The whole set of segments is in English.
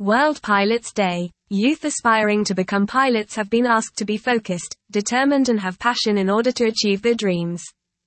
World Pilots Day. Youth aspiring to become pilots have been asked to be focused, determined and have passion in order to achieve their dreams.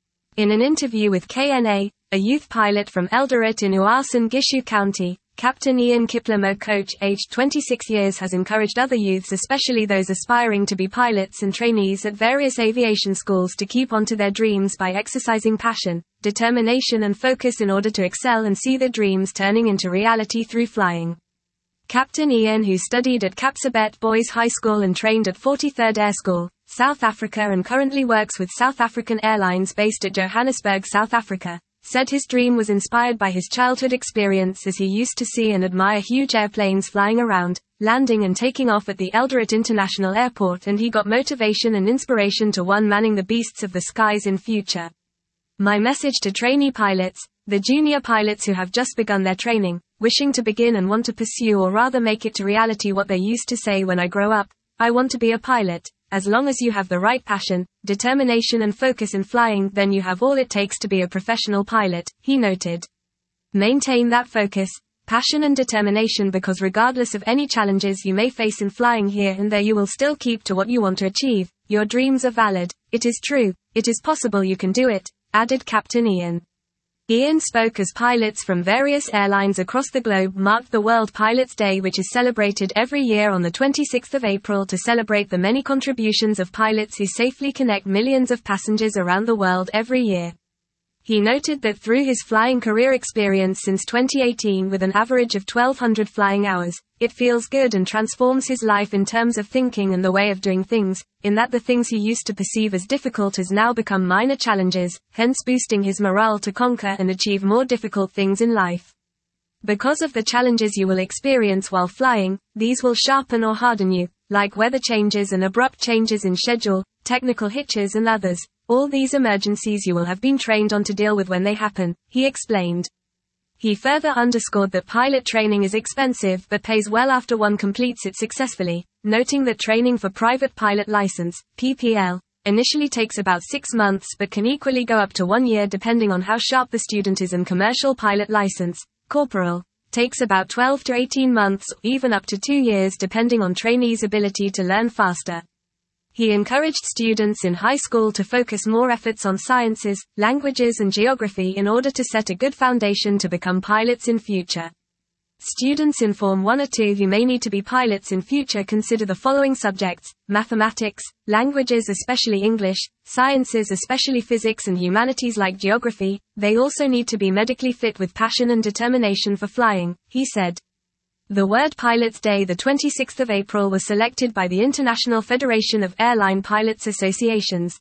In an interview with KNA, a youth pilot from Eldoret in Uasin Gishu County, Captain Ian Kiplimo, coach aged 26 years, has encouraged other youths, especially those aspiring to be pilots and trainees at various aviation schools, to keep on to their dreams by exercising passion, determination and focus in order to excel and see their dreams turning into reality through flying. Captain Ian, who studied at Kapsabet Boys High School and trained at 43rd Air School, South Africa, and currently works with South African Airlines based at Johannesburg, South Africa, said his dream was inspired by his childhood experience as he used to see and admire huge airplanes flying around, landing and taking off at the Eldoret International Airport, and he got motivation and inspiration to manning the beasts of the skies in future. My message to trainee pilots, the junior pilots who have just begun their training, wishing to begin and want to pursue or rather make it to reality what they used to say: when I grow up, I want to be a pilot. As long as you have the right passion, determination and focus in flying, then you have all it takes to be a professional pilot, he noted. Maintain that focus, passion and determination, because regardless of any challenges you may face in flying here and there, you will still keep to what you want to achieve. Your dreams are valid. It is true. It is possible. You can do it, added Captain Ian. Ian spoke as pilots from various airlines across the globe marked the World Pilots Day, which is celebrated every year on the 26th of April to celebrate the many contributions of pilots who safely connect millions of passengers around the world every year. He noted that through his flying career experience since 2018, with an average of 1,200 flying hours, it feels good and transforms his life in terms of thinking and the way of doing things, in that the things he used to perceive as difficult has now become minor challenges, hence boosting his morale to conquer and achieve more difficult things in life. Because of the challenges you will experience while flying, these will sharpen or harden you, like weather changes and abrupt changes in schedule, technical hitches and others. All these emergencies you will have been trained on to deal with when they happen, he explained. He further underscored that pilot training is expensive but pays well after one completes it successfully, noting that training for private pilot license, PPL, initially takes about 6 months but can equally go up to 1 year depending on how sharp the student is, and commercial pilot license, corporal, takes about 12 to 18 months or even up to 2 years depending on trainees' ability to learn faster. He encouraged students in high school to focus more efforts on sciences, languages and geography in order to set a good foundation to become pilots in future. Students in Form 1 or 2 who may need to be pilots in future consider the following subjects: mathematics, languages especially English, sciences especially physics and humanities like geography. They also need to be medically fit with passion and determination for flying, he said. The World Pilots Day, the 26th of April, was selected by the International Federation of Airline Pilots Associations,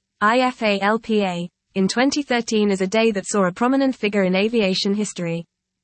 IFALPA, in 2013 as a day that saw a prominent figure in aviation history.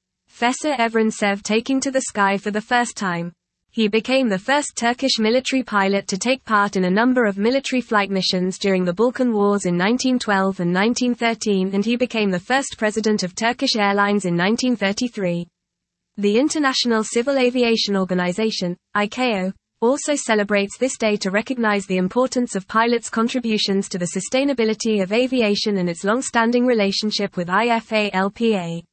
Fesa Evrensev taking to the sky for the first time. He became the first Turkish military pilot to take part in a number of military flight missions during the Balkan Wars in 1912 and 1913, and he became the first president of Turkish Airlines in 1933. The International Civil Aviation Organization, ICAO, also celebrates this day to recognize the importance of pilots' contributions to the sustainability of aviation and its long-standing relationship with IFALPA.